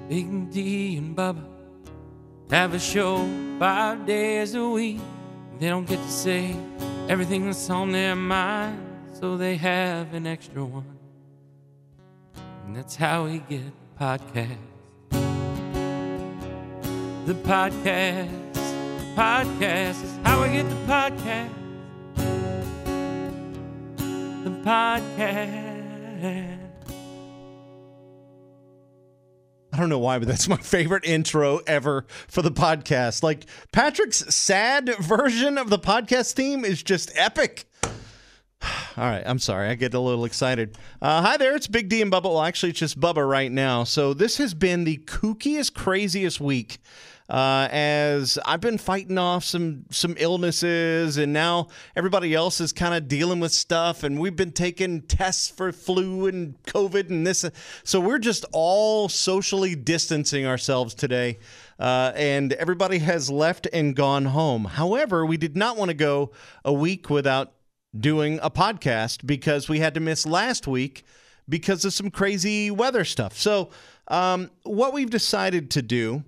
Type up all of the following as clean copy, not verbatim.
Big D and Bubba have a show 5 days a week. They don't get to say everything that's on their mind, so they have an extra one. And that's how we get the podcast. The podcast is how we get the podcast. The podcast. I don't know why, but that's my favorite intro ever for the podcast. Like, Patrick's sad version of the podcast theme is just epic. All right, I'm sorry. I get a little excited. Hi there, it's Big D and Bubba. Well, actually, it's just Bubba right now. So this has been the kookiest, craziest week as I've been fighting off some illnesses, and now everybody else is kind of dealing with stuff, and we've been taking tests for flu and COVID and this. So we're just all socially distancing ourselves today, and everybody has left and gone home. However, we did not want to go a week without doing a podcast because we had to miss last week because of some crazy weather stuff. So what we've decided to do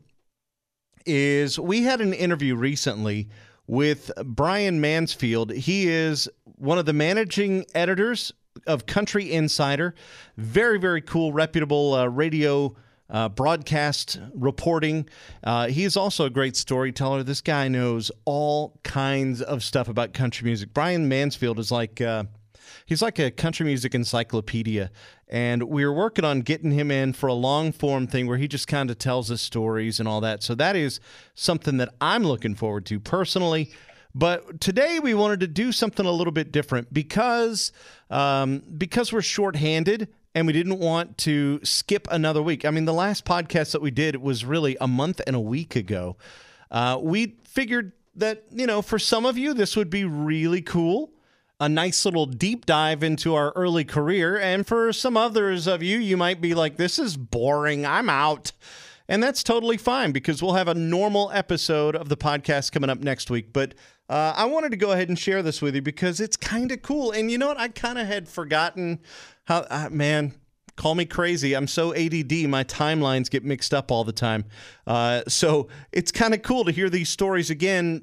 is we had an interview recently with Brian Mansfield. He is one of the managing editors of Country Insider. Very, very cool, reputable radio broadcast reporting. He is also a great storyteller. This guy knows all kinds of stuff about country music. Brian Mansfield is like he's like a country music encyclopedia, and we were working on getting him in for a long form thing where he just kind of tells us stories and all that. So that is something that I'm looking forward to personally. But today we wanted to do something a little bit different because we're shorthanded. And we didn't want to skip another week. I mean, the last podcast that we did was really a month and a week ago. We figured that, you know, for some of you, this would be really cool. A nice little deep dive into our early career. And for some others of you, you might be like, this is boring. I'm out. And that's totally fine because we'll have a normal episode of the podcast coming up next week. But I wanted to go ahead and share this with you because it's kind of cool. And you know what? I kind of had forgotten how, man, call me crazy. I'm so ADD. My timelines get mixed up all the time. So it's kind of cool to hear these stories again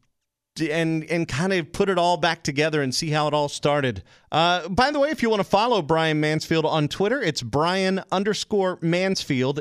and kind of put it all back together and see how it all started. By the way, if you want to follow Brian Mansfield on Twitter, it's Brian_Mansfield,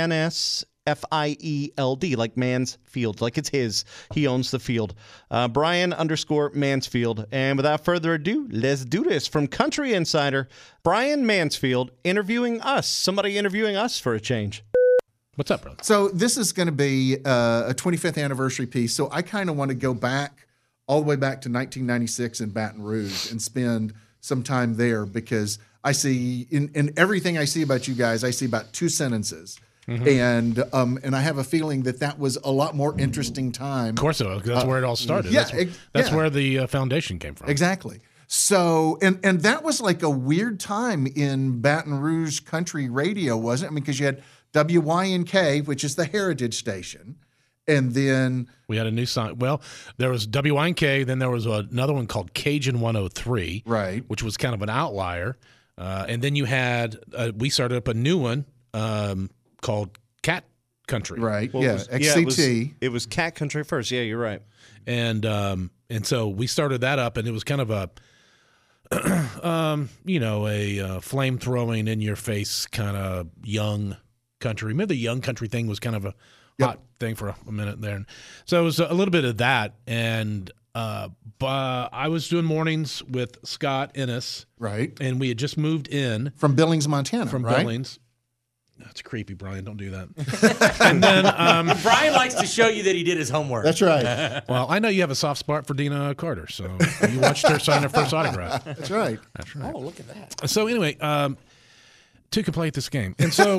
MANSFIELD, like Mansfield, like it's his. He owns the field. Brian_Mansfield. And without further ado, let's do this. From Country Insider, Brian Mansfield interviewing us. Somebody interviewing us for a change. What's up, brother? So this is going to be a 25th anniversary piece. So I kind of want to go back all the way back to 1996 in Baton Rouge and spend some time there because I see in everything I see about you guys, I see about 2 sentences. Mm-hmm. And I have a feeling that was a lot more interesting time. Of course it was. That's where it all started. Yeah, that's where the foundation came from. Exactly. So, and that was like a weird time in Baton Rouge country radio, wasn't it? I mean, because you had WYNK, which is the heritage station, and then we had a new song. Well, there was WYNK, then there was another one called Cajun 103, right, which was kind of an outlier. And then you had we started up a new one called Cat Country, right? Well, yeah, XCT. It was Cat Country first. Yeah, you're right. And so we started that up, and it was kind of a a flame throwing in your face kind of young country. Remember the young country thing was kind of a hot thing for a minute there. And so it was a little bit of that. And but I was doing mornings with Scott Ennis. Right. And we had just moved in. From Billings, Montana, right? Billings. That's creepy, Brian. Don't do that. And then Brian likes to show you that he did his homework. That's right. Well, I know you have a soft spot for Dina Carter, so you watched her sign her first autograph. That's right. That's right. Oh, look at that. So anyway, to complete this game, and so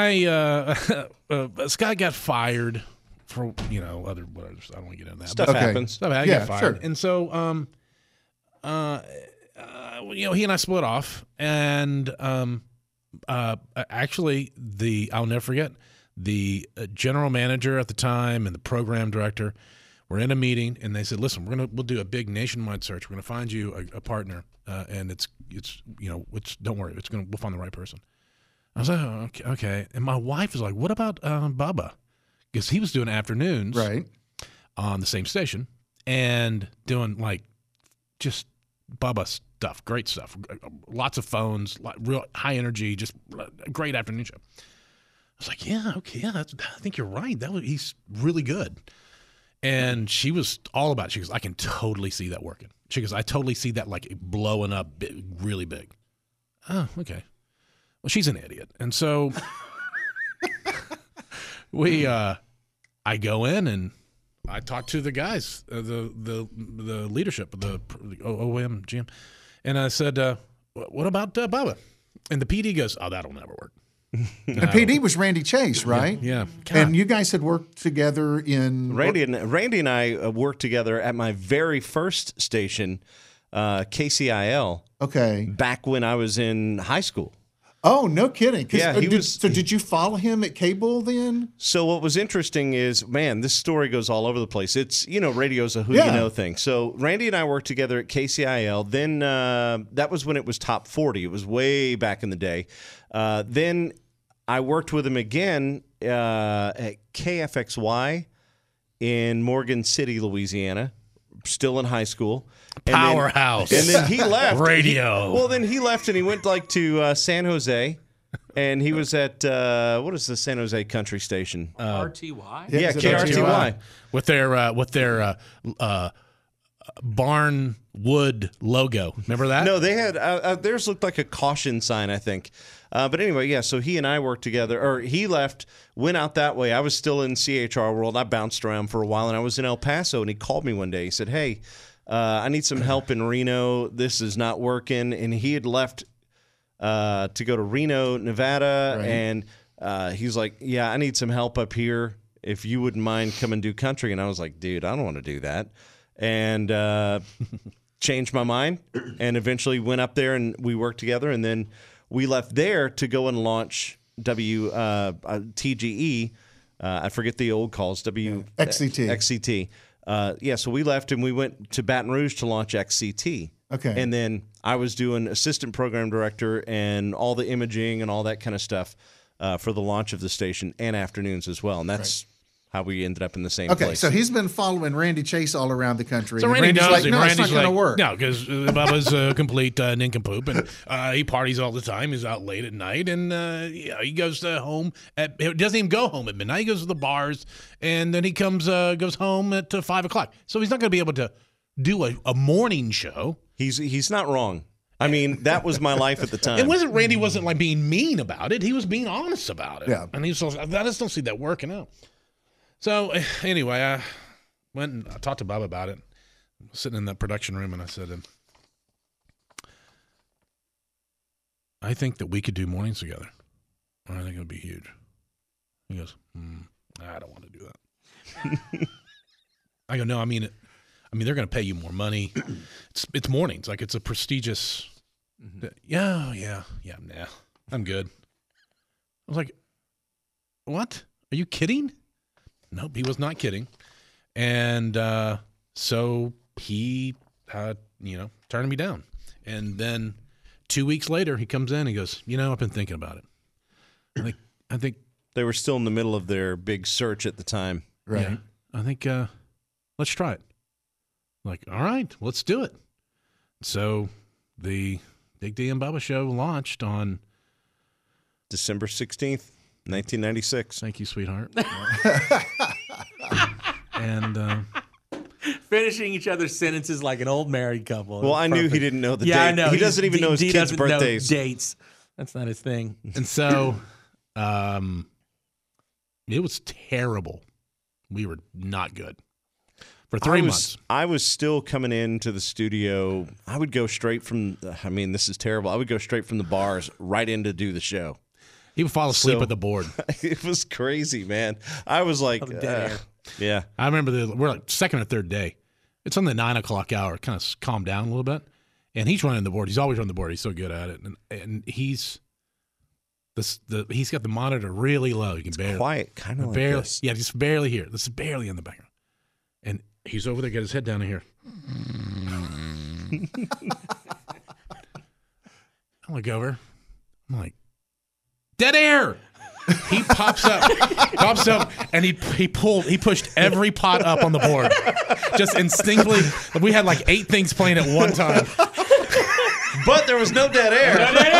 Scott got fired for other whatever. I don't want to get into that. Stuff happens. Stuff I got fired, sure. and so he and I split off, and actually, I'll never forget, the general manager at the time and the program director were in a meeting, and they said, "Listen, we'll do a big nationwide search. We're going to find you a partner, and it's don't worry, we'll find the right person." I was like, oh, okay. And my wife was like, what about Bubba? Because he was doing afternoons Right. on the same station and doing like just Bubba stuff, great stuff, lots of phones, real high energy, just a great afternoon show. I was like, yeah, okay, yeah, I think you're right. He's really good. And she was all about it. She goes, I can totally see that working. She goes, I totally see that like blowing up really big. Oh, okay. Well, she's an idiot. And so I go in and I talk to the guys, the leadership of the OM GM. And I said, what about Bubba? And the PD goes, oh, that'll never work. And PD was Randy Chase, right? Yeah. God. And you guys had worked together in Randy and I worked together at my very first station, KCIL. Okay. Back when I was in high school. Oh, no kidding. Yeah, So did you follow him at cable then? So what was interesting is, man, this story goes all over the place. It's, radio's a who you know thing. So Randy and I worked together at KCIL. Then that was when it was top 40. It was way back in the day. Then I worked with him again at KFXY in Morgan City, Louisiana, still in high school. Powerhouse. And then he left. Radio. Then he left and he went to San Jose. And he was at, what is the San Jose country station? RTY? Yeah, is it KRTY. with their barn wood logo. Remember that? No, they had, theirs looked like a caution sign, I think. But anyway, yeah, so he and I worked together, or he left, went out that way. I was still in CHR world. I bounced around for a while, and I was in El Paso, and he called me one day. He said, hey, I need some help in Reno. This is not working. And he had left to go to Reno, Nevada, Right. and he's like, yeah, I need some help up here. If you wouldn't mind come and do country. And I was like, dude, I don't want to do that. And changed my mind and eventually went up there and we worked together. And then we left there to go and launch TGE. I forget the old calls. XCT. So we left and we went to Baton Rouge to launch XCT. Okay. And then I was doing assistant program director and all the imaging and all that kind of stuff for the launch of the station and afternoons as well. And that's how we ended up in the same Okay, place. so he's been following Randy Chase all around the country. So and Randy Randy's knows like, him. no, Randy's it's not going to like, work. No, because Bubba's a complete nincompoop, and he parties all the time. He's out late at night, and he goes home it doesn't even go home at midnight. He goes to the bars, and then he goes home at 5 o'clock. So he's not going to be able to do a morning show. He's not wrong. I mean, that was my life at the time. Randy wasn't like being mean about it. He was being honest about it. Yeah. And I just don't see that working out. So anyway, I went and I talked to Bob about it. Sitting in that production room, and I said, I think that we could do mornings together. I think it would be huge. He goes, I don't want to do that. I go, no, I mean, they're going to pay you more money. It's mornings. Like, it's a prestigious. Yeah, nah, I'm good. I was like, what? Are you kidding? Nope, he was not kidding. And so he, turned me down. And then 2 weeks later, he comes in. He goes, I've been thinking about it. I think they were still in the middle of their big search at the time. Right. Yeah, I think let's try it. Like, all right, let's do it. So the Big D and Bubba show launched on December 16th, 1996. Thank you, sweetheart. And Finishing each other's sentences like an old married couple. Well, I knew he didn't know the date. I know. He doesn't even know his D kids' doesn't know birthdays. dates. That's not his thing. and so it was terrible. We were not good for 3 months. I was still coming into the studio. I would go straight from, this is terrible. I would go straight from the bars right in to do the show. He would fall asleep So- at the board. It was crazy, man. I was like, Oh, the dead air. yeah. I remember we're like second or third day. It's on the 9 o'clock hour. Kind of calmed down a little bit. And he's running the board. He's always running the board. He's so good at it. And he's got the monitor really low. You can barely Quiet, kind of like barely, this. yeah, just barely hear. This is barely in the background. And he's over there, got his head down in here. I look over. I'm like, dead air. He pops up, and he pushed every pot up on the board, just instinctively. We had like 8 things playing at one time, but there was no dead air.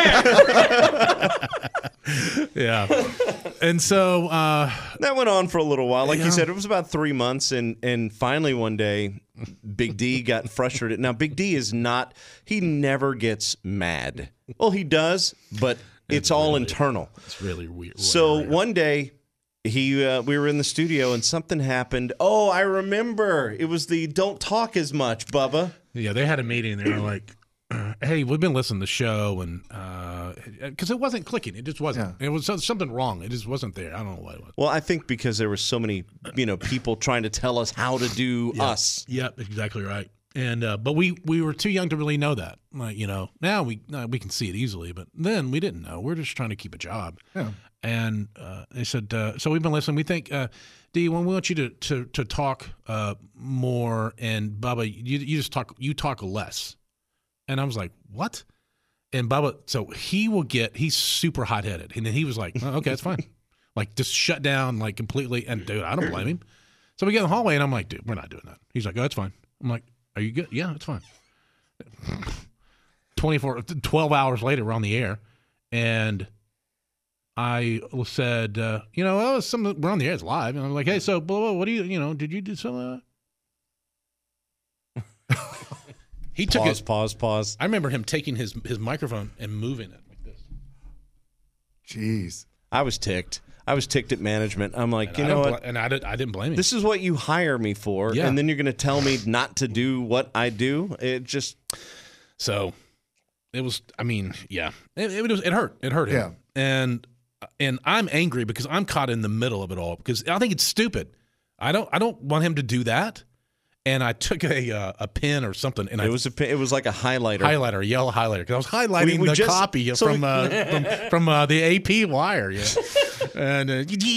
Yeah, and so that went on for a little while. Like you said, it was about 3 months, and finally one day, Big D got frustrated. Now, Big D he never gets mad. Well, he does, but it's all really internal. It's really weird. So one day, we were in the studio and something happened. Oh, I remember. It was the don't talk as much, Bubba. Yeah, they had a meeting. They were like, "Hey, we've been listening to the show, and because it wasn't clicking, it just wasn't. Yeah. It was something wrong. It just wasn't there. I don't know what it was." Well, I think because there were so many, people trying to tell us how to do us. Yep, exactly right. And but we were too young to really know that. Like, now we can see it easily, but then we didn't know. We're just trying to keep a job. Yeah. And they said, so we've been listening. We think, D, when we want you to talk more, and Bubba, you just talk less. And I was like, what? And Bubba, so he's super hot headed, and then he was like, okay, that's fine. Like, just shut down like completely. And dude, I don't blame him. So we get in the hallway, and I'm like, dude, we're not doing that. He's like, oh, that's fine. I'm like, are you good? Yeah, it's fine. 12 hours later, we're on the air, and I said, we're on the air, it's live. And I'm like, hey, so, what do you, did you do something? He took pause. I remember him taking his microphone and moving it like this. Jeez. I was ticked. at management. I'm like, you know what? And I didn't blame him. This is what you hire me for, and then you're going to tell me not to do what I do? It just... So, it was, it hurt. It hurt him. Yeah. And I'm angry because I'm caught in the middle of it all because I think it's stupid. I don't want him to do that. And I took a pen or something, and it was like a highlighter, a yellow highlighter, because I was highlighting the copy from the AP wire, and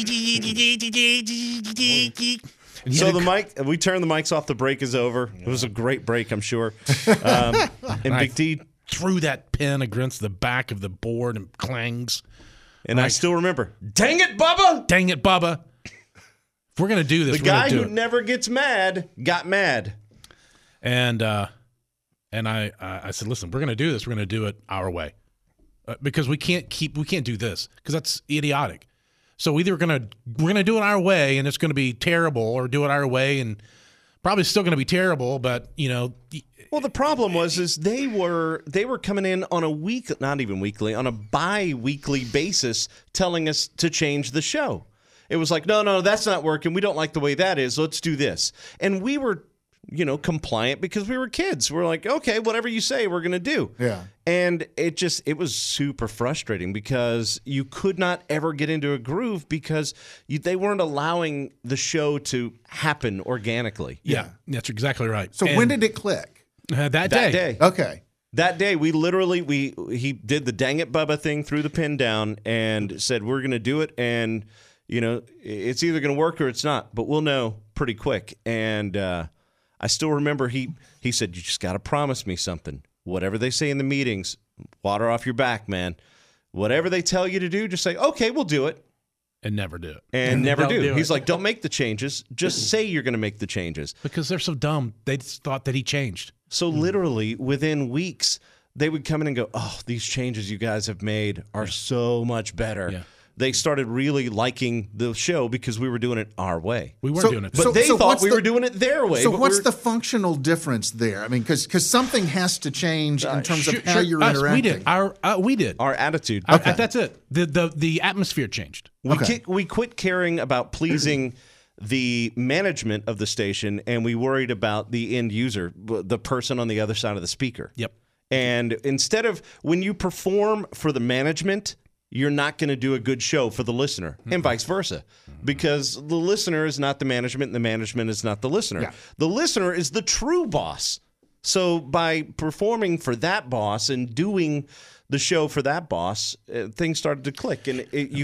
so the mic, we turned the mics off. The break is over. It was a great break, I'm sure. And Big D threw that pen against the back of the board and clangs. And I still remember, dang it, Bubba. If we're going to do this, the guy who never gets mad got mad. And I said, listen, we're going to do this. We're going to do it our way. Because we can't do this because that's idiotic. So either we're going to do it our way and it's going to be terrible, or do it our way and probably still going to be terrible, but well, the problem is they were coming in on a not even weekly, on a bi-weekly basis telling us to change the show. It was like, no, that's not working. We don't like the way that is. Let's do this. And we were, compliant because we were kids. We're like, okay, whatever you say, we're going to do. Yeah. And it was super frustrating because you could not ever get into a groove because they weren't allowing the show to happen organically. Yeah, that's exactly right. So when did it click? That day. Okay. That day, he did the dang it Bubba thing, threw the pin down, and said, we're going to do it, and it's either going to work or it's not, but we'll know pretty quick. And I still remember he said, you just got to promise me something. Whatever they say in the meetings, water off your back, man. Whatever they tell you to do, just say, okay, we'll do it. And never do it. And never do. He's like, don't make the changes. Just say you're going to make the changes. Because they're so dumb. They just thought that he changed. So literally within weeks, they would come in and go, oh, these changes you guys have made are so much better. Yeah. They started really liking the show because we were doing it our way. We weren't doing it. But they thought we were doing it their way. So what's the functional difference there? I mean, because something has to change in terms of how you're interacting. We did. Our attitude. Okay. That's it. The atmosphere changed. We quit caring about pleasing the management of the station, and we worried about the end user, the person on the other side of the speaker. Yep. And instead of when you perform for the management, you're not going to do a good show for the listener, and vice versa, because the listener is not the management, and the management is not the listener. Yeah. The listener is the true boss. So by performing for that boss and doing the show for that boss, things started to click, and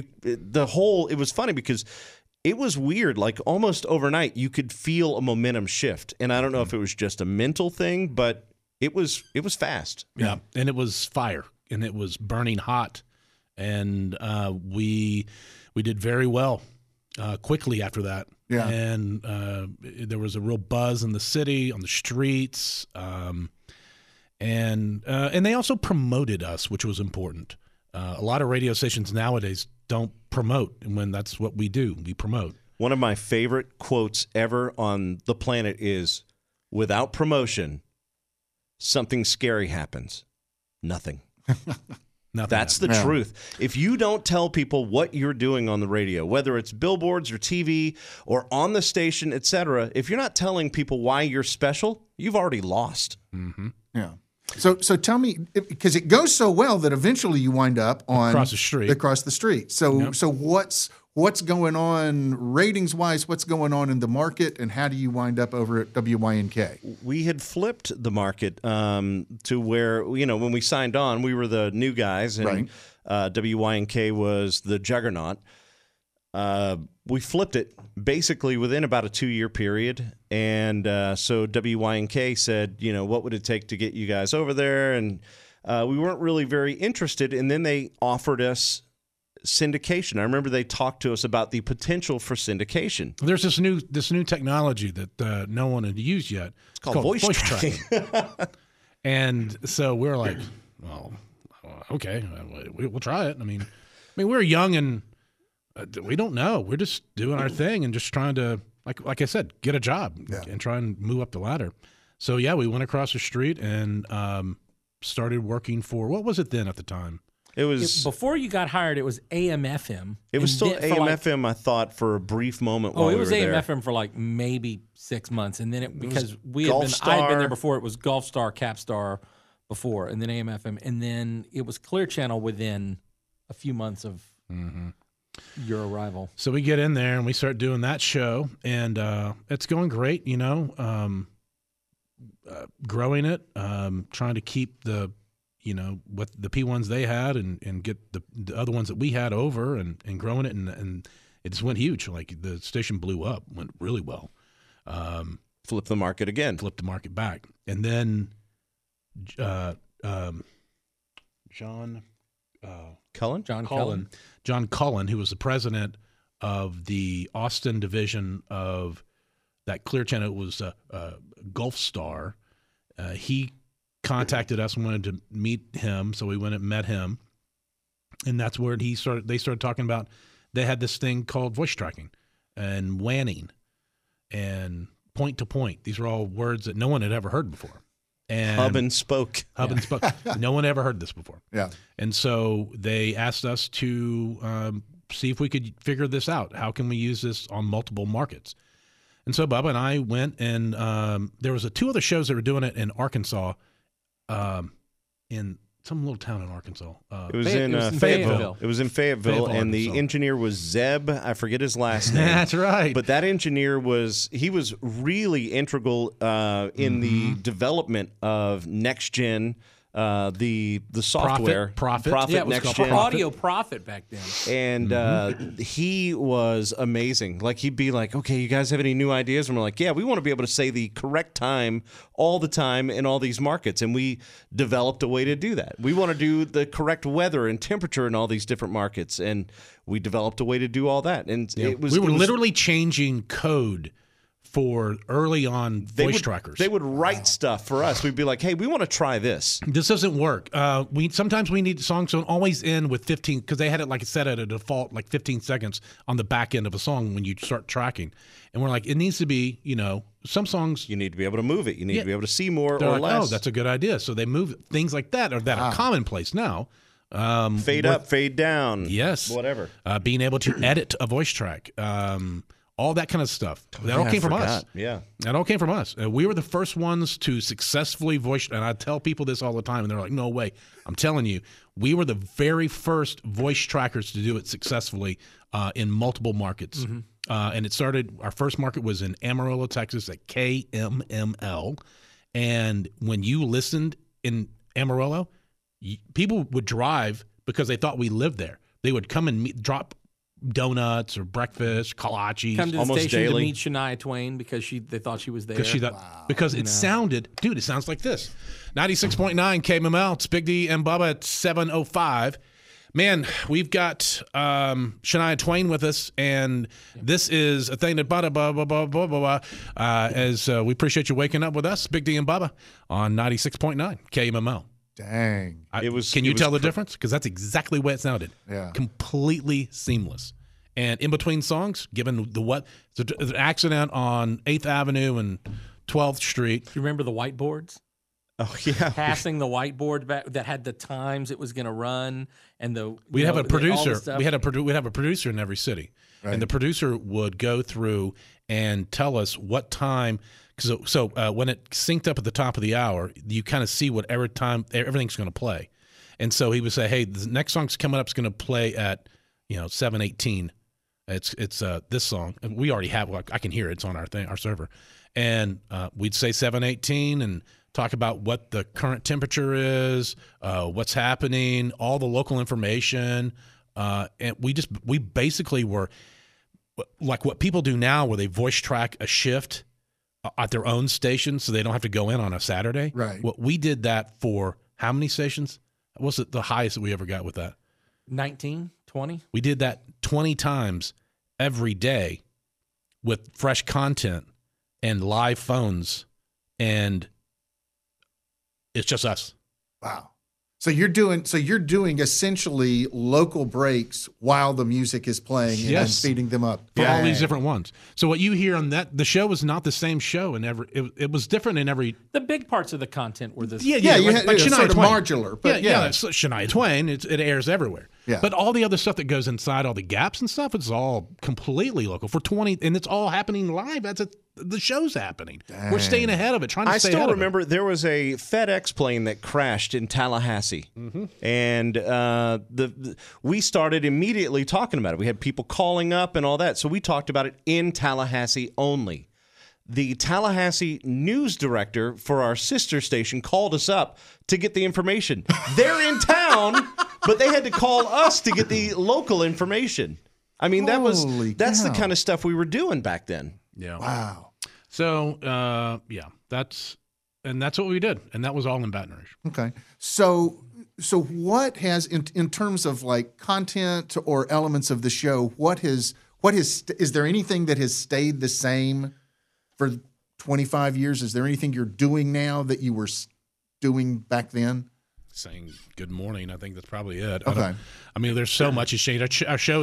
it was funny because it was weird. Like almost overnight, you could feel a momentum shift, and I don't know if it was just a mental thing, but it was fast. Yeah, and it was fire, and it was burning hot. and we did very well quickly after that. Yeah. And there was a real buzz in the city, on the streets, and they also promoted us, which was important. A lot of radio stations nowadays don't promote, and when that's what we do, we promote. One of my favorite quotes ever on the planet is, without promotion, something scary happens. Nothing. Nothing That's the happened. truth. If you don't tell people what you're doing on the radio, whether it's billboards or TV or on the station, etc., if you're not telling people why you're special, you've already lost. Yeah. So tell me, because it goes so well that eventually you wind up on Across the street. Across the street. So what's going on ratings wise? What's going on in the market, and how do you wind up over at WYNK? We had flipped the market to where, when we signed on, we were the new guys, and WYNK was the juggernaut. We flipped it basically within about a 2-year period. And so WYNK said, what would it take to get you guys over there? And we weren't really very interested. And then they offered us syndication. I remember they talked to us about the potential for syndication. There's this new technology that no one had used yet. It's called voice tracking. And so we're like, well, okay, we'll try it. I mean, we're young and we don't know. We're just doing our thing and just trying to, like I said, get a job and try and move up the ladder. So yeah, we went across the street and started working for, what was it then at the time? It was before you got hired. It was AM/FM. It was still AM/FM. I thought for a brief moment. While it was we were AM/FM for like maybe 6 months, and then because Gulfstar. I had been there before. It was Gulfstar, Capstar before, and then AM/FM, and then it was Clear Channel within a few months of your arrival. So we get in there and we start doing that show, and it's going great. Growing it, trying to keep the. What the P1s they had and get the other ones that we had over and growing it. And it just went huge. Like the station blew up, went really well. Flip the market again. Flipped the market back. And then John Cullen, who was the president of the Austin division of that Clear Channel, it was Gulfstar. He contacted us and wanted to meet him, so we went and met him, and that's where they started talking about they had this thing called voice tracking and WANing and point to point. These are all words that no one had ever heard before. And hub and spoke. No one ever heard this before. Yeah. And so they asked us to see if we could figure this out. How can we use this on multiple markets? And so Bubba and I went, and there was 2 other shows that were doing it in Arkansas, in some little town in Arkansas. It was in Fayetteville. It was in Fayetteville, and the engineer was Zeb. I forget his last name. That's right. But that engineer was really integral in the development of Next Gen, the software. Prophet. Yeah, it was Next called Gen. Audio Profit back then. And he was amazing. Like, he'd be like, okay, you guys have any new ideas? And we're like, yeah, we want to be able to say the correct time all the time in all these markets. And we developed a way to do that. We want to do the correct weather and temperature in all these different markets. And we developed a way to do all that. And we were literally changing code for early on voice trackers. They would write stuff for us. We'd be like, hey, we want to try this. This doesn't work. Sometimes we need songs don't always end with 15, because they had it like set at a default like 15 seconds on the back end of a song when you start tracking. And we're like, it needs to be, some songs. You need to be able to move it. You need to be able to see more or like, less. Oh, that's a good idea. So they move things like that, that are commonplace now. Fade up, fade down. Yes. Whatever. Being able to edit a voice track. All that kind of stuff. That all came from us. Yeah. That all came from us. We were the first ones to successfully voice, and I tell people this all the time, and they're like, no way. I'm telling you, we were the very first voice trackers to do it successfully in multiple markets. And it started, our first market was in Amarillo, Texas at KMML. And when you listened in Amarillo, people would drive because they thought we lived there. They would come and drop donuts or breakfast, kolaches. Come to the almost station daily. to meet Shania Twain because they thought she was there. Because it sounded, dude, it sounds like this. 96.9 KMML, it's Big D and Bubba at 7:05. Man, we've got Shania Twain with us, and this is a thing that blah, blah, blah, blah, blah, blah, as we appreciate you waking up with us, Big D and Bubba, on 96.9 KMMO. Dang. Can you tell the difference? Because that's exactly the way it sounded. Yeah. Completely seamless. And in between songs, given it's an accident on 8th Avenue and 12th Street. Do you remember the whiteboards? Oh yeah, Passing the whiteboard back that had the times it was going to run, and we'd have a producer. We'd have a producer in every city, Right. and the producer would go through and tell us what time. So when it synced up at the top of the hour, you kind of see whatever time everything's going to play, and so he would say, "Hey, the next song's coming up. Is going to play at 7:18. It's this song, and we already have. I can hear it. It's on our server, and we'd say 7:18 and talk about what the current temperature is, what's happening, all the local information, and we basically were like what people do now, where they voice track a shift at their own station, so they don't have to go in on a Saturday. Right. Well, we did that for how many stations? What was it the highest that we ever got with that? 19, 20. We did that 20 times every day with fresh content and live phones, and it's just us. Wow. So you're doing essentially local breaks while the music is playing and then Yes. speeding them up. For all these Dang. different ones. So what you hear on the show was not the same show, and it was different in every. The big parts of the content were this. Yeah, like, you had, like it was Shania sort of Twain. modular, but yeah. it's Shania Twain. It airs everywhere. Yeah. But all the other stuff that goes inside, all the gaps and stuff, it's all completely local for 20, and it's all happening live as the show's happening. We're staying ahead of it, trying to I stay still ahead remember there was a FedEx plane that crashed in Tallahassee, and we started immediately talking about it. We had people calling up and all that, so we talked about it in Tallahassee only. The Tallahassee news director for our sister station called us up to get the information. They're in town, but they had to call us to get the local information. I mean, Holy that's the cow. kind of stuff we were doing back then. Yeah. Wow. So that's what we did, and that was all in Baton Rouge. Okay. So what has in terms of like content or elements of the show, is there anything that has stayed the same for 25 years? Is there anything you're doing now that you were doing back then? Saying good morning, I think that's probably it. Okay. I mean, there's so much has changed. Our show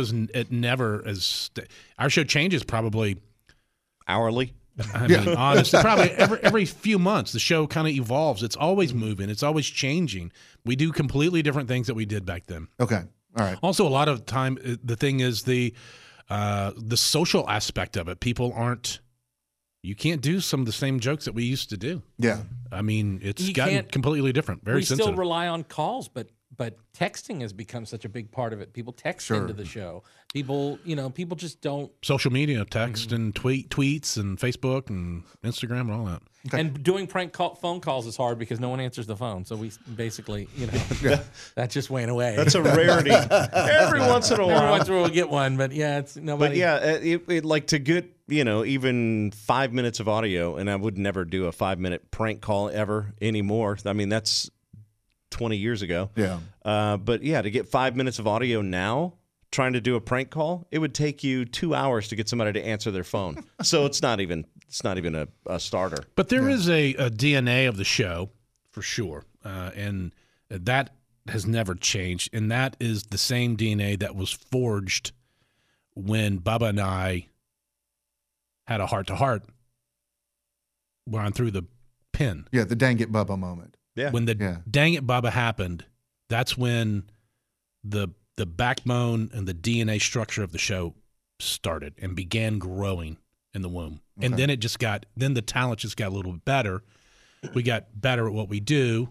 our show changes probably. Hourly. I mean, honestly, probably every few months, the show kind of evolves. It's always moving. It's always changing. We do completely different things that we did back then. Okay. All right. Also, a lot of time, the thing is the social aspect of it. People aren't. You can't do some of the same jokes that we used to do. Yeah. I mean, it's You gotten can't- completely different. Very we sensitive. still rely on calls, but texting has become such a big part of it. People text Sure. into the show. People just don't. Social media, text and tweets and Facebook and Instagram and all that. And doing phone calls is hard because no one answers the phone. So we basically, that just went away. That's a rarity. Every once in a Every while. once in a while we'll get one, but yeah, it's nobody. But yeah, it like to get, even 5 minutes of audio, and I would never do a 5-minute prank call ever anymore. I mean, that's 20 years ago. Yeah. But yeah, to get 5 minutes of audio now, trying to do a prank call, it would take you 2 hours to get somebody to answer their phone. So it's not even a starter. But there is a DNA of the show for sure, and that has never changed. And that is the same DNA that was forged when Bubba and I had a heart-to-heart when through the pen. Yeah. The dang it Bubba moment. Yeah. When the Yeah. dang it Bubba happened, that's when the backbone and the DNA structure of the show started and began growing in the womb. And then then the talent just got a little bit better. We got better at what we do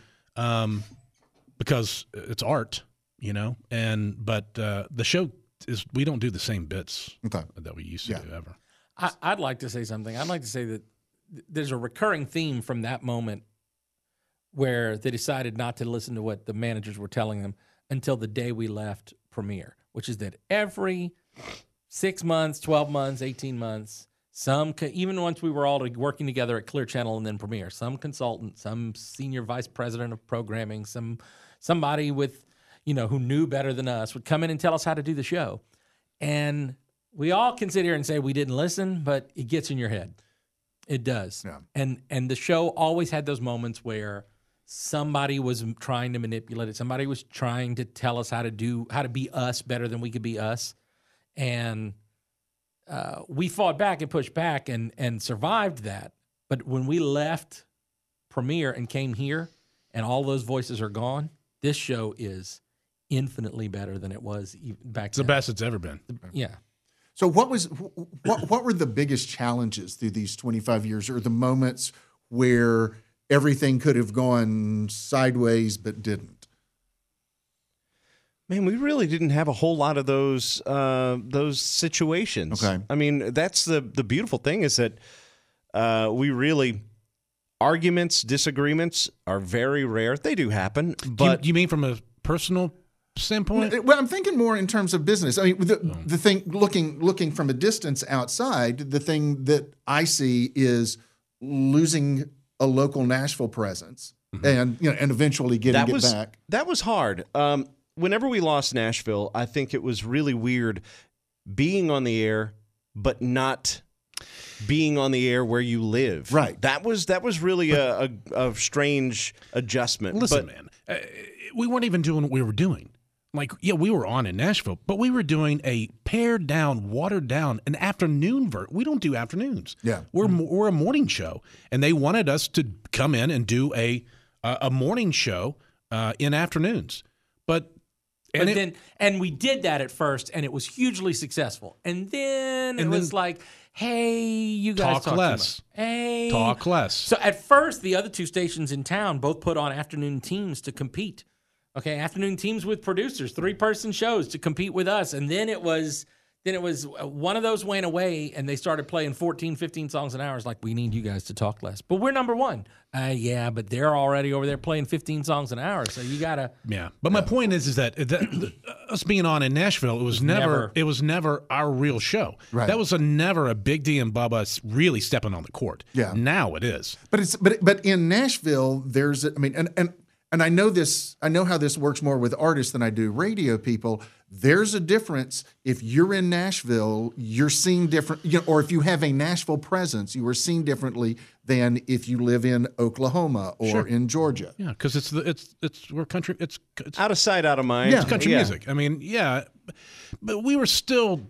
because it's art, but the show we don't do the same bits Okay. that we used to do ever. I'd like to say something. I'd like to say that there's a recurring theme from that moment where they decided not to listen to what the managers were telling them until the day we left Premiere, which is that every 6 months, 12 months, 18 months, even once we were all working together at Clear Channel and then Premiere, some consultant, some senior vice president of programming, somebody with, who knew better than us, would come in and tell us how to do the show. And we all can sit here and say we didn't listen, but it gets in your head. It does. Yeah. And the show always had those moments where somebody was trying to manipulate it. Somebody was trying to tell us how to be us better than we could be us. And we fought back and pushed back and survived that. But when we left Premiere and came here and all those voices are gone, this show is infinitely better than it was back It's the best it's ever been. Yeah. So what were the biggest challenges through these 25 years, or the moments where everything could have gone sideways but didn't? Man, we really didn't have a whole lot of those situations. Okay. I mean, that's the beautiful thing is that we really arguments, disagreements are very rare. They do happen, but Do you mean from a personal standpoint? Well, I'm thinking more in terms of business. I mean, the thing looking from a distance outside, the thing that I see is losing a local Nashville presence, and eventually getting it back. That was hard. Whenever we lost Nashville, I think it was really weird being on the air, but not being on the air where you live. Right. That was really a strange adjustment. Listen, But man, we weren't even doing what we were doing. Like, yeah, we were on in Nashville, but we were doing a pared down, watered down, an afternoon we don't do afternoons. Yeah. We're a morning show, and they wanted us to come in and do a morning show in afternoons. But we did that at first, and it was hugely successful. And then it was like, hey, you guys talk less. too much. Hey, Talk less. So at first, the other two stations in town both put on afternoon teams to compete. Okay, afternoon teams with producers, 3-person shows to compete with us. And then it was one of those went away, and they started playing 14, 15 songs an hour. It's like, we need you guys to talk less. But we're number one. Yeah, but they're already over there playing 15 songs an hour, so you got to... Yeah, but my point is that us being on in Nashville, it was never our real show. Right. That was never a Big D and Bubba really stepping on the court. Yeah. Now it is. But in Nashville, there's and I know how this works more with artists than I do radio people. There's a difference. If you're in Nashville, you're seen different, or if you have a Nashville presence, you are seen differently than if you live in Oklahoma or in Georgia. Yeah, because we're country. It's out of sight, out of mind. It's country music. I mean, yeah, but we were still,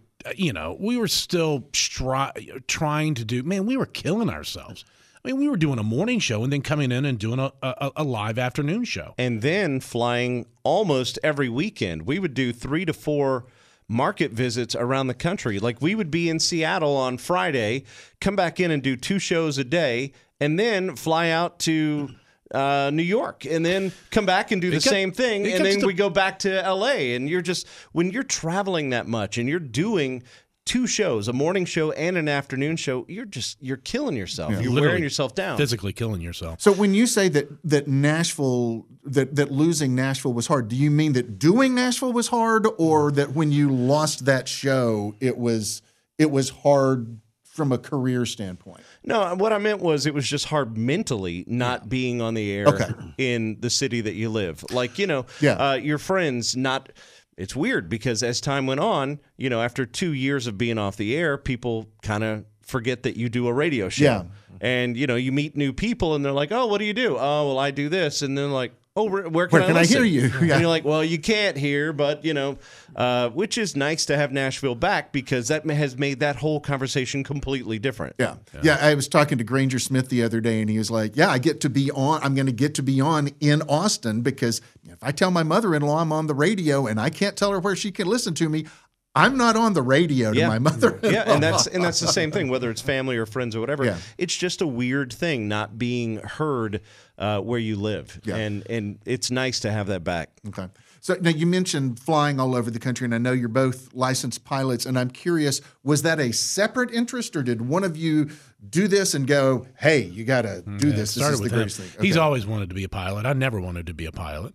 trying to do. Man, we were killing ourselves. I mean, we were doing a morning show and then coming in and doing a live afternoon show. And then flying almost every weekend. We would do 3 to 4 market visits around the country. Like, we would be in Seattle on Friday, come back in and do 2 shows a day, and then fly out to New York, and then come back and do the same thing, and then we go back to L.A. And when you're traveling that much and you're doing 2 shows, a morning show and an afternoon show, you're killing yourself. You're wearing yourself down. Physically killing yourself. So when you say that Nashville, that losing Nashville was hard, do you mean that doing Nashville was hard, or that when you lost that show, it was hard from a career standpoint? No, what I meant was it was just hard mentally not being on the air in the city that you live. Like, your friends not... It's weird because as time went on, after 2 years of being off the air, people kind of forget that you do a radio show. Yeah. And, you meet new people and they're like, oh, what do you do? Oh, well, I do this. And then like, oh, where can I listen? Hear you? Yeah. And you're like, well, you can't hear, but, which is nice to have Nashville back because that has made that whole conversation completely different. Yeah. I was talking to Granger Smith the other day, and he was like, I'm going to get to be on in Austin because if I tell my mother-in-law I'm on the radio and I can't tell her where she can listen to me, I'm not on the radio to my mother-in-law. Yeah, and that's the same thing, whether it's family or friends or whatever. Yeah. It's just a weird thing not being heard where you live. Yeah. And it's nice to have that back. Okay. So now you mentioned flying all over the country, and I know you're both licensed pilots, and I'm curious, was that a separate interest, or did one of you do this and go, hey, you got to do this? This is the greatest thing. Okay. He's always wanted to be a pilot. I never wanted to be a pilot.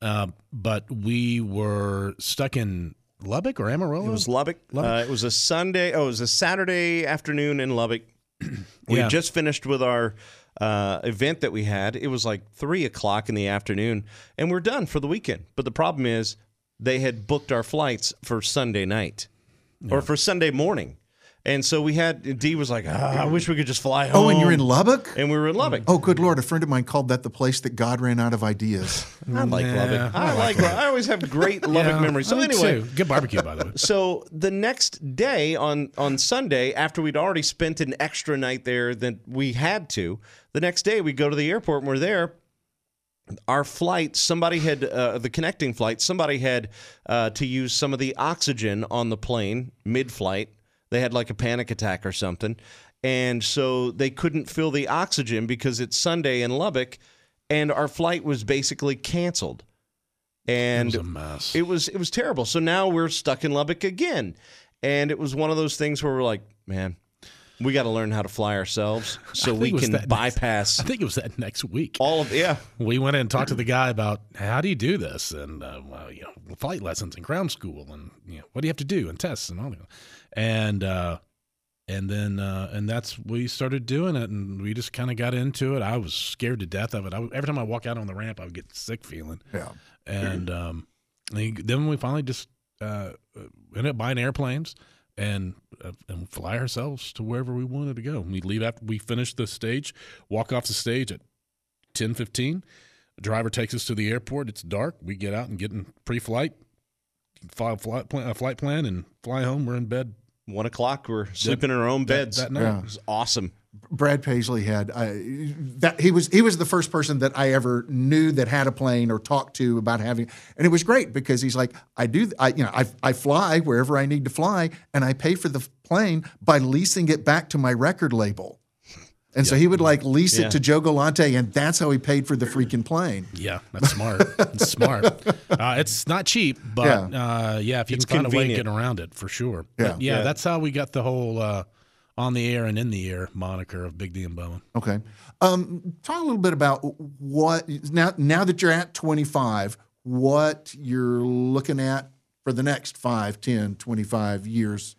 But we were stuck in Lubbock or Amarillo? It was Lubbock. It was a Saturday afternoon in Lubbock. We had just finished with our event that we had. It was like 3:00 in the afternoon, and we're done for the weekend. But the problem is they had booked our flights for Sunday night or for Sunday morning. And so we had, Dee was like, I wish we could just fly home. Oh, and you're in Lubbock? And we were in Lubbock. Oh, good Lord. A friend of mine called that the place that God ran out of ideas. I like Lubbock. I always have great Lubbock memories. So Me anyway, too. Good barbecue, by the way. so the next day on Sunday, after we'd already spent an extra night there than we had to, the next day we go to the airport and we're there. Our flight, somebody had, the connecting flight, somebody had to use some of the oxygen on the plane mid-flight. They had like a panic attack or something. And so they couldn't fill the oxygen because it's Sunday in Lubbock, and our flight was basically canceled. And It was a mess. It was terrible. So now we're stuck in Lubbock again. And it was one of those things where we're like, man, we got to learn how to fly ourselves so we can bypass I think it was that next week. all of We went in and talked to the guy about how do you do this, and flight lessons and ground school, and what do you have to do, and tests and all that. And that's we started doing it, and we just kind of got into it. I was scared to death of it. Every time I walk out on the ramp, I would get sick feeling. Yeah. And then we finally just ended up buying airplanes and fly ourselves to wherever we wanted to go. We'd leave after we finished the stage, walk off the stage at 10:15. The driver takes us to the airport. It's dark. We get out and get in pre-flight, file a flight plan, and fly home. We're in bed 1:00. We're sleeping in our own beds. that night. Yeah. It was awesome. Brad Paisley had that. He was the first person that I ever knew that had a plane or talked to about having, and it was great because he's like, I fly wherever I need to fly, and I pay for the plane by leasing it back to my record label. And so he would like lease it to Joe Galante, and that's how he paid for the freaking plane. Yeah, that's smart. It's smart. It's not cheap, but if you It's can find a way to convenient. get around it, for sure. Yeah. But that's how we got the whole on the air and in the air moniker of Big D and Bowen. Okay. Talk a little bit about what now that you're at 25, what you're looking at for the next 5, 10, 25 years.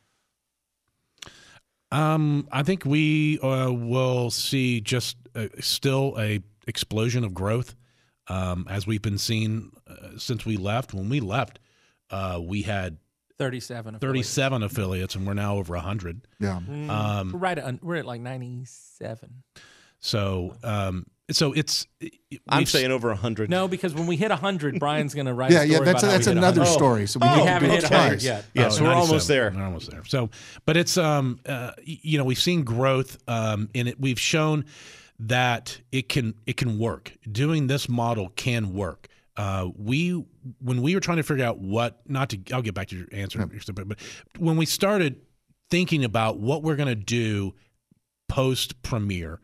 I think we will see just still a explosion of growth as we've been seeing since we left. When we left, we had 37 affiliates, and we're now over 100. Yeah. We're at like 97. So it's. I'm saying over 100. No, because when we hit 100, Brian's going to write. Yeah, a story that's about how that's we hit another 100. story. So we We need to haven't do hit it 100 twice. yet. Yeah, so we're 97. almost there. We're almost there. So, but it's we've seen growth in it. We've shown that it can work. Doing this model can work. When we were trying to figure out I'll get back to your answer, but when we started thinking about what we're going to do post premiere,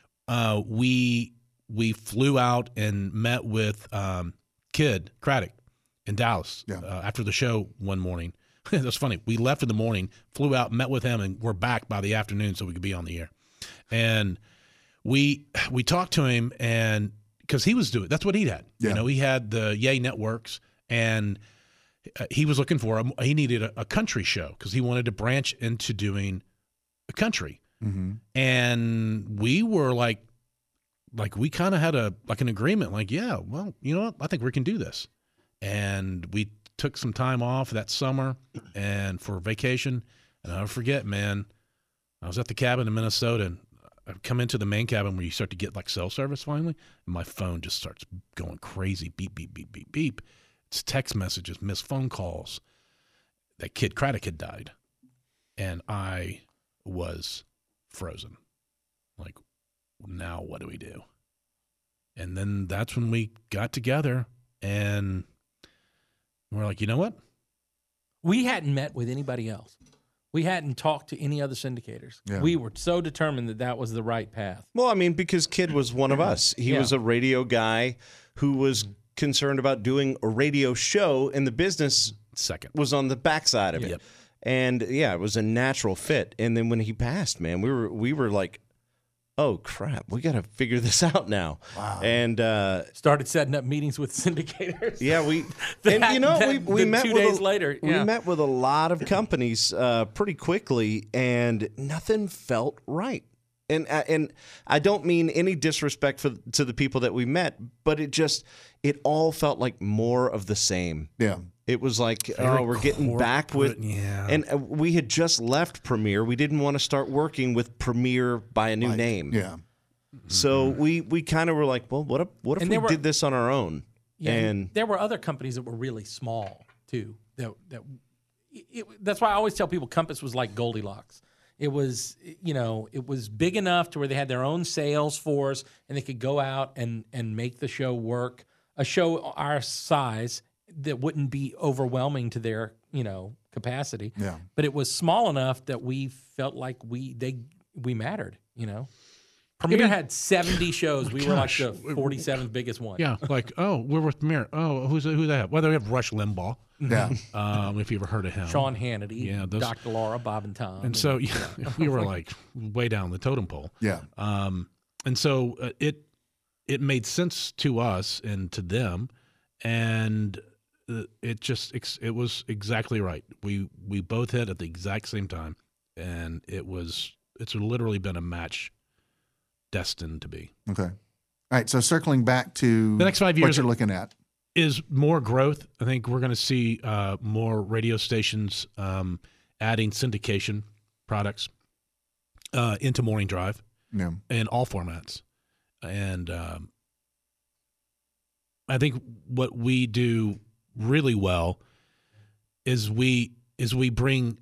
we flew out and met with Kid Craddock in Dallas after the show one morning. That's funny. We left in the morning, flew out, met with him, and we're back by the afternoon so we could be on the air. And we talked to him, and because he was doing, that's what he had. Yeah. He had the Yay networks, and he was looking for he needed a country show because he wanted to branch into doing a country. Mm-hmm. And we were like we kind of had an agreement, like, yeah, well, you know what? I think we can do this. And we took some time off that summer and for vacation. And I'll never forget, man, I was at the cabin in Minnesota, and I come into the main cabin where you start to get like cell service finally, and my phone just starts going crazy. Beep, beep, beep, beep, beep. It's text messages, missed phone calls. That Kid Craddock had died. And I was frozen. Like, now what do we do? And then that's when we got together, and we're like, you know what? We hadn't met with anybody else. We hadn't talked to any other syndicators. Yeah. We were so determined that was the right path. Well, I mean, because Kid was one of us. He was a radio guy who was concerned about doing a radio show, and the business Second. was on the backside of it. Yep. And it was a natural fit. And then when he passed, man, we were like, oh crap, we got to figure this out now. Wow. And Started setting up meetings with syndicators. yeah, we met 2 with days later. We met with a lot of companies pretty quickly, and nothing felt right. And I don't mean any disrespect to the people that we met, but it all felt like more of the same. Yeah. It was like, we're getting back with, and we had just left Premiere. We didn't want to start working with Premiere by a new name. Yeah. So we kind of were like, well, what if we did this on our own? Yeah, and there were other companies that were really small too. That's why I always tell people Compass was like Goldilocks. It was, it was big enough to where they had their own sales force and they could go out and make the show work. A show our size that wouldn't be overwhelming to their, capacity. Yeah. But it was small enough that we felt like we mattered, Premiere had 70 shows. We were like the 47th biggest one. Yeah, like, we're with Premiere. Oh, who they have? Well, they have Rush Limbaugh. Yeah. If you ever heard of him. Sean Hannity, Yeah, Dr. Laura, Bob and Tom. And so we were like way down the totem pole. Yeah. And so it made sense to us and to them, and it was exactly right. We both hit at the exact same time, and it's literally been a match destined to be. Okay. All right. So circling back to the next 5 years what you're looking at is more growth. I think we're going to see more radio stations adding syndication products into Morning Drive in all formats. And I think what we do really well is we bring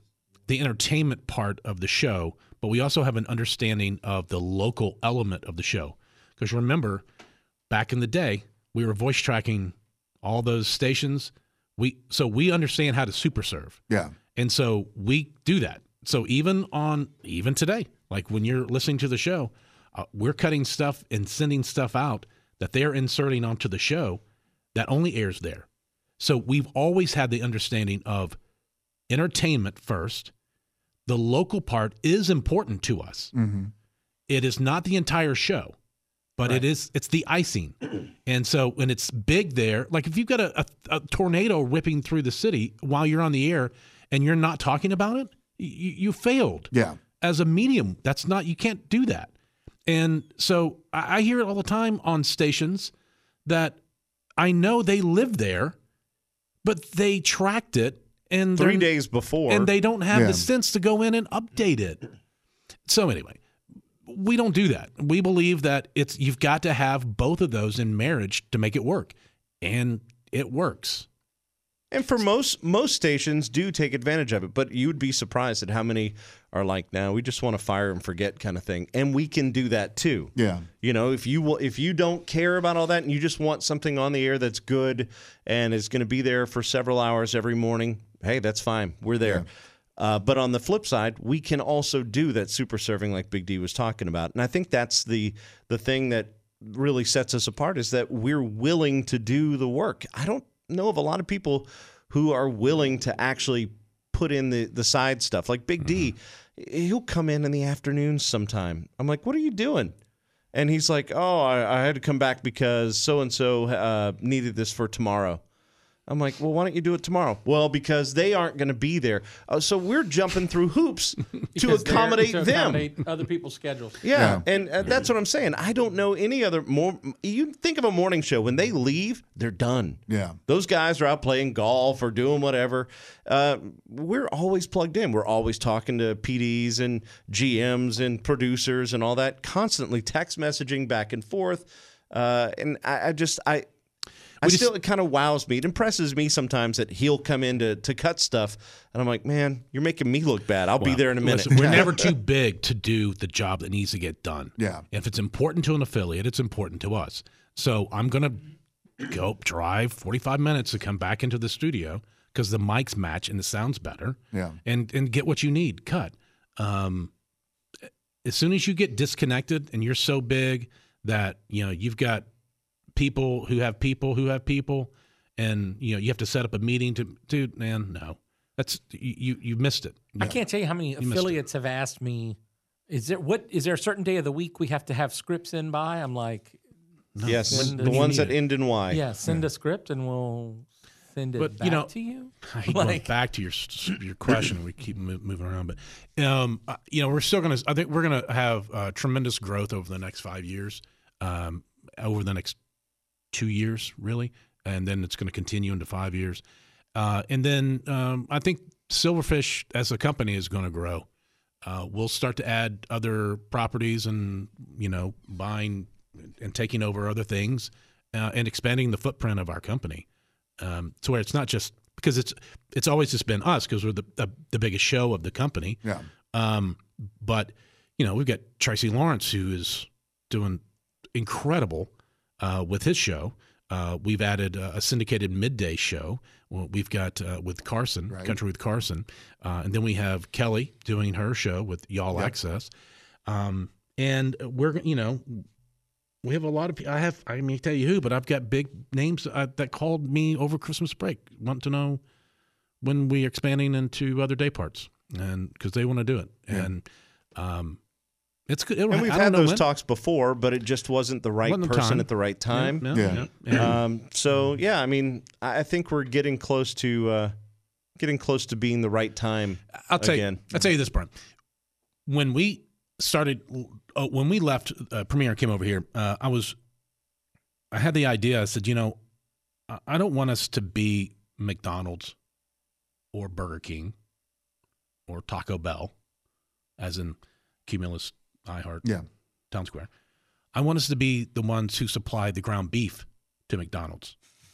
the entertainment part of the show, but we also have an understanding of the local element of the show. Because remember, back in the day, we were voice tracking all those stations. So we understand how to super serve. Yeah. And so we do that. So even today, like when you're listening to the show, we're cutting stuff and sending stuff out that they're inserting onto the show that only airs there. So we've always had the understanding of entertainment first. The local part is important to us. Mm-hmm. It is not the entire show, but Right. it's the icing. And so when it's big there, like if you've got a tornado ripping through the city while you're on the air and you're not talking about it, you failed. Yeah. As a medium, you can't do that. And so I hear it all the time on stations that I know they live there, but they tracked it and 3 days before, and they don't have the sense to go in and update it. So anyway, we don't do that. We believe that you've got to have both of those in marriage to make it work, and it works. And for most stations do take advantage of it, but you would be surprised at how many are like, "No, we just want to fire and forget" kind of thing. And we can do that too. Yeah. If you don't care about all that and you just want something on the air that's good and is going to be there for several hours every morning, hey, that's fine. We're there. Yeah. But on the flip side, we can also do that super serving like Big D was talking about. And I think that's the thing that really sets us apart, is that we're willing to do the work. I don't know of a lot of people who are willing to actually put in the side stuff. Like Big D, he'll come in the afternoons sometime. I'm like, "What are you doing?" And he's like, "Oh, I had to come back because so-and-so needed this for tomorrow." I'm like, "Well, why don't you do it tomorrow?" "Well, because they aren't going to be there." So we're jumping through hoops to accommodate them. Other people's schedules. Yeah. And that's what I'm saying. I don't know any other you think of a morning show, when they leave, they're done. Yeah. Those guys are out playing golf or doing whatever. We're always plugged in. We're always talking to PDs and GMs and producers and all that, constantly text messaging back and forth. And it kind of wows me. It impresses me sometimes that he'll come in to cut stuff, and I'm like, "Man, you're making me look bad. I'll be there in a minute." Listen, we're never too big to do the job that needs to get done. Yeah. If it's important to an affiliate, it's important to us. So I'm going to go drive 45 minutes to come back into the studio because the mics match and the sound's better. Yeah. And get what you need cut. As soon as you get disconnected and you're so big that you've got people who have people, and you have to set up a meeting to no, that's you missed it. I can't tell you how many affiliates have asked me, is there a certain day of the week we have to have scripts in by? I'm like, yes, the ones that end in Y. Yeah, send a script and we'll extended But, back to you? I hate going back to your question. We keep moving around, but we're still going to. I think we're going to have tremendous growth over the next 5 years, over the next 2 years, really, and then it's going to continue into 5 years, and then I think Silverfish as a company is going to grow. We'll start to add other properties and buying and taking over other things and expanding the footprint of our company. To where it's not just because it's always just been us because we're the biggest show of the company. Yeah. But we've got Tracy Lawrence who is doing incredible with his show. We've added a syndicated midday show. We've got with Carson, Country with Carson, and then we have Kelly doing her show with Y'all Access, and we're we have a lot of people. I may tell you who, but I've got big names that called me over Christmas break, want to know when we're expanding into other day parts, and because they want to do it. Yeah. And it's good. And we've had those talks before, but it just wasn't the right person at the right time. So yeah, I mean, I think we're getting close to being the right time. I'll tell you this, Brian. When we started, when we left Premiere and came over here, I had the idea. I said, I don't want us to be McDonald's or Burger King or Taco Bell, as in Cumulus, iHeart, Town Square. I want us to be the ones who supply the ground beef to McDonald's,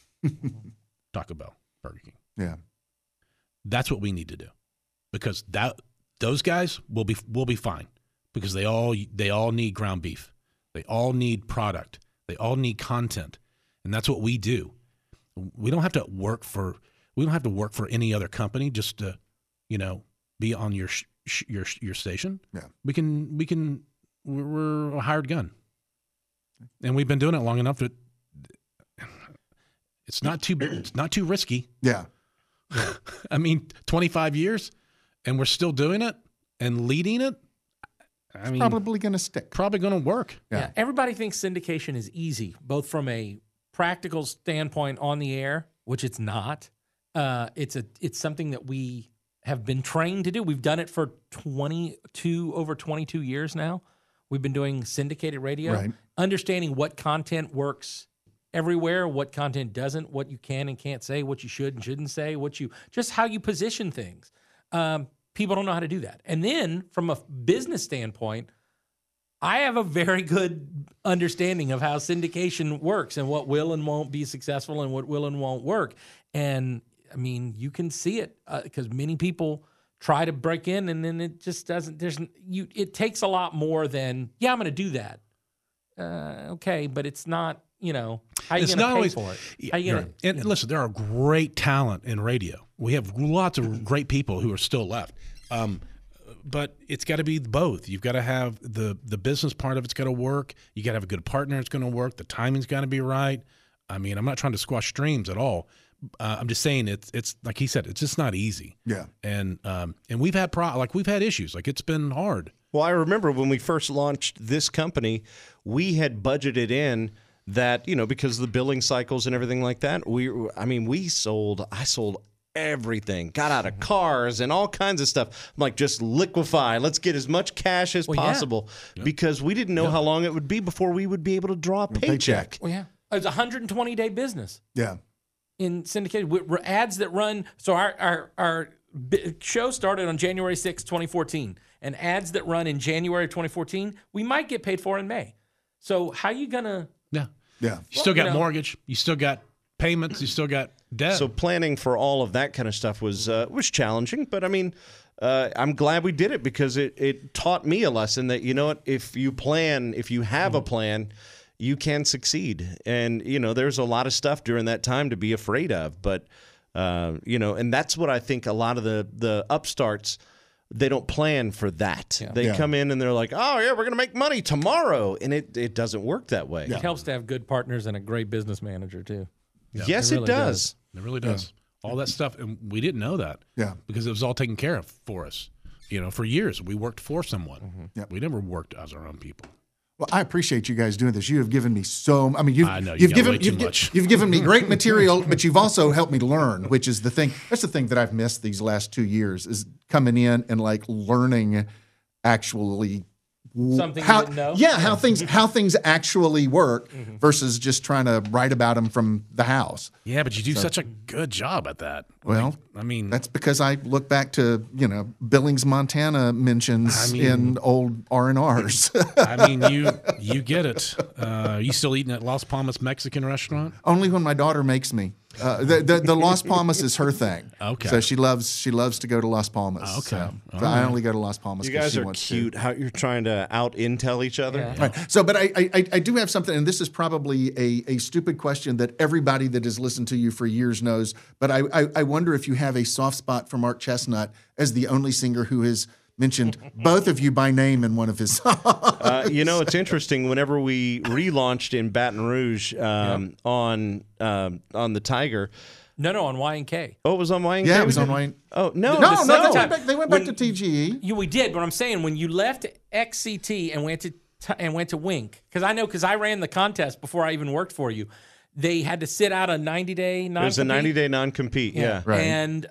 Taco Bell, Burger King. Yeah, that's what we need to do, because those guys will be fine. Because they all need ground beef, they all need product, they all need content, and that's what we do. We don't have to work for any other company just to, be on your station. Yeah, we're a hired gun, and we've been doing it long enough that it's not too risky. Yeah, I mean, 25 years, and we're still doing it and leading it. I mean, probably going to stick. Probably going to work. Yeah. Everybody thinks syndication is easy, both from a practical standpoint on the air, which it's not. It's something that we have been trained to do. We've done it for over 22 years now. We've been doing syndicated radio, understanding what content works everywhere, what content doesn't, what you can and can't say, what you should and shouldn't say, just how you position things. People don't know how to do that. And then from a business standpoint, I have a very good understanding of how syndication works and what will and won't be successful and what will and won't work. And I mean, you can see it because many people try to break in and then it just doesn't. It takes a lot more than, I'm going to do that. Okay, but it's not. How are you going to pay for it? And listen, there are great talent in radio. We have lots of great people who are still left. But it's got to be both. You've got to have the business part of it's got to work. You got to have a good partner. It's going to work. The timing's got to be right. I mean, I'm not trying to squash streams at all. I'm just saying it's like he said, it's just not easy. Yeah. And we've had we've had issues. Like it's been hard. Well, I remember when we first launched this company, we had budgeted in that, because of the billing cycles and everything like that, I sold everything, got out of cars and all kinds of stuff. I'm like, just liquefy. Let's get as much cash as possible because we didn't know how long it would be before we would be able to draw a paycheck. Well, yeah. It's a 120-day business. Yeah. In syndicated ads that run. So our show started on January 6, 2014, and ads that run in January of 2014, we might get paid for in May. So how are you going to... Yeah. You still got mortgage. You still got payments. You still got debt. So planning for all of that kind of stuff was challenging. But I mean, I'm glad we did it because it taught me a lesson that, if you have a plan, you can succeed. And, there's a lot of stuff during that time to be afraid of. But, and that's what I think a lot of the upstarts, they don't plan for that. Yeah. They come in and they're like, oh, yeah, we're going to make money tomorrow. And it doesn't work that way. It helps to have good partners and a great business manager, too. Yeah. Yes, it does. It really does. Yeah. All that stuff. And we didn't know that. Yeah. Because it was all taken care of for us. For years, we worked for someone. Mm-hmm. Yep. We never worked as our own people. Well, I appreciate you guys doing this. You have given me so. I mean, I know, you got way too much. You've given me great material, but you've also helped me learn, which is the thing. That's the thing that I've missed these last 2 years is coming in and like learning actually Something you didn't know? Yeah, how things actually work versus just trying to write about them from the house. Yeah, but you do such a good job at that. Well, I mean, that's because I look back to Billings, Montana mentions in old R&Rs. I mean, you get it. You still eating at Las Palmas Mexican restaurant? Only when my daughter makes me. The Las Palmas is her thing. Okay. So she loves to go to Las Palmas. Okay. So I only go to Las Palmas. You 'cause guys she are wants cute. To. How you're trying to out intel each other. Yeah. Right. So, but I do have something, and this is probably a stupid question that everybody that has listened to you for years knows. But I wonder if you have a soft spot for Mark Chestnut as the only singer who has mentioned both of you by name in one of his songs. It's interesting. Whenever we relaunched in Baton Rouge on the Tiger. No, on Y&K. Oh, it was on Y&K? Yeah, it was on Y. Oh, no. No. They went back to TGE. We did, but I'm saying when you left XCT and went to Wink, because I ran the contest before I even worked for you. They had to sit out a 90-day non-compete. It was a 90-day non-compete, yeah. Right. And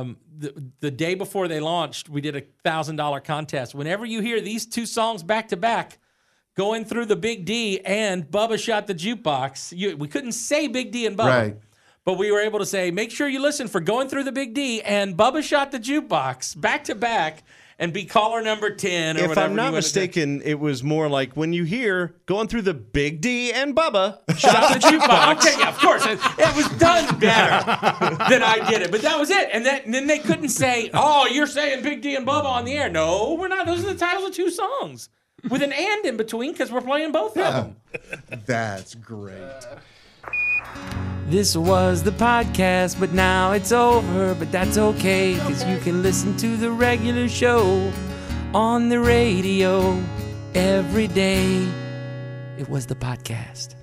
the day before they launched, we did a $1,000 contest. Whenever you hear these two songs back to back, Going Through the Big D and Bubba Shot the Jukebox, we couldn't say Big D and Bubba. Right. But we were able to say, make sure you listen for Going Through the Big D and Bubba Shot the Jukebox back to back and be caller number 10 or if whatever. I'm not mistaken, it was more like when you hear Going Through the Big D and Bubba Shot the Jukebox. Okay, yeah, of course. It was done better than I did it. But that was it. And then they couldn't say, oh, you're saying Big D and Bubba on the air. No, we're not. Those are the titles of two songs with an and in between because we're playing both of them. That's great. This was the podcast, but now it's over. But that's okay, because you can listen to the regular show on the radio every day. It was the podcast.